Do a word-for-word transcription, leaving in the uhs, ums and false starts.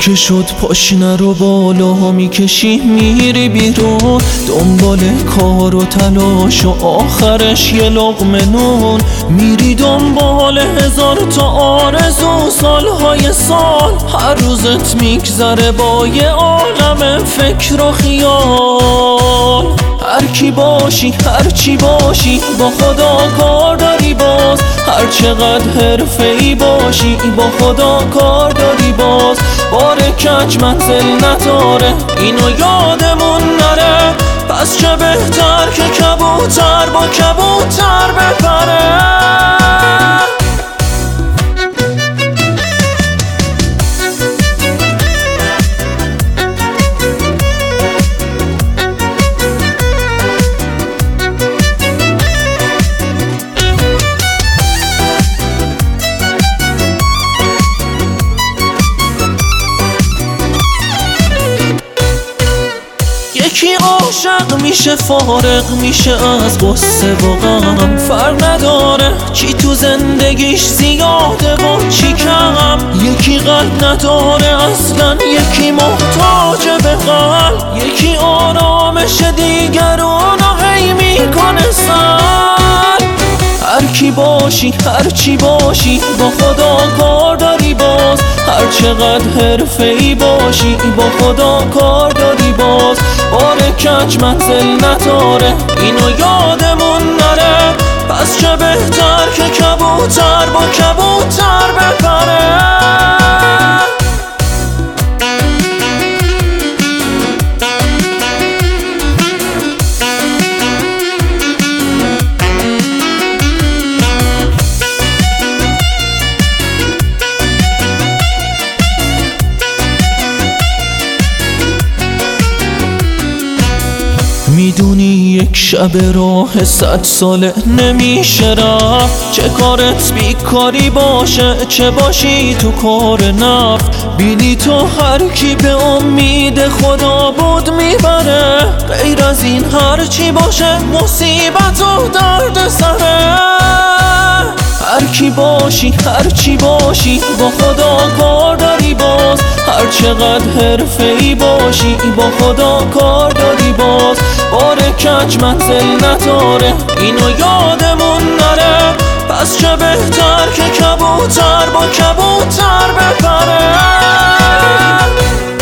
که شد پاشنه رو بالا میکشی میری بیرون، دنبال کار و تلاش و آخرش یه لقمه نون. میری دنبال هزار تا آرزو، سالهای سال هر روزت میگذره با یه عالم فکر و خیال. هر کی باشی هر چی باشی با خدا کار داری باز، هر چقدر حرفه‌ای باشی با خدا کار داری باز. بار کج منزل نداره اینو یادمون نره، پس چه بهتر که کبوتر با کبوتر بپره. یکی عاشق میشه فارغ میشه از غصه و غم، فرق نداره چی تو زندگیش زیاده و چی کم. یکی قلب نداره اصلا، یکی محتاج به قلب، یکی آرامش دیگرونو هی میکنه سر. هر کی باشی هر چی باشی با خدا کار داری باز، هر چقدر حرفه‌ای باشی با خدا کار داری باز. بار کج منزل نداره اینو یادمون نره، پس چه بهتر که کبوتر با کبوتر بپره. میدونی یک شب راه صد ساله نمیشه رفت، چه کارت بیکاری باشه چه باشی تو کار نفت. بینی تو هر کی به امید خدا بود میبره، غیر از این هر چی باشه مصیبت و درد سره. هر کی باشی هر چی باشی با خدا کار داری باز، هر چقدر حرفه‌ای باشی با خدا کار داری باز. بار کج منزل نداره اینو یادمون نره، پس چه بهتر که کبوتر با کبوتر بپره.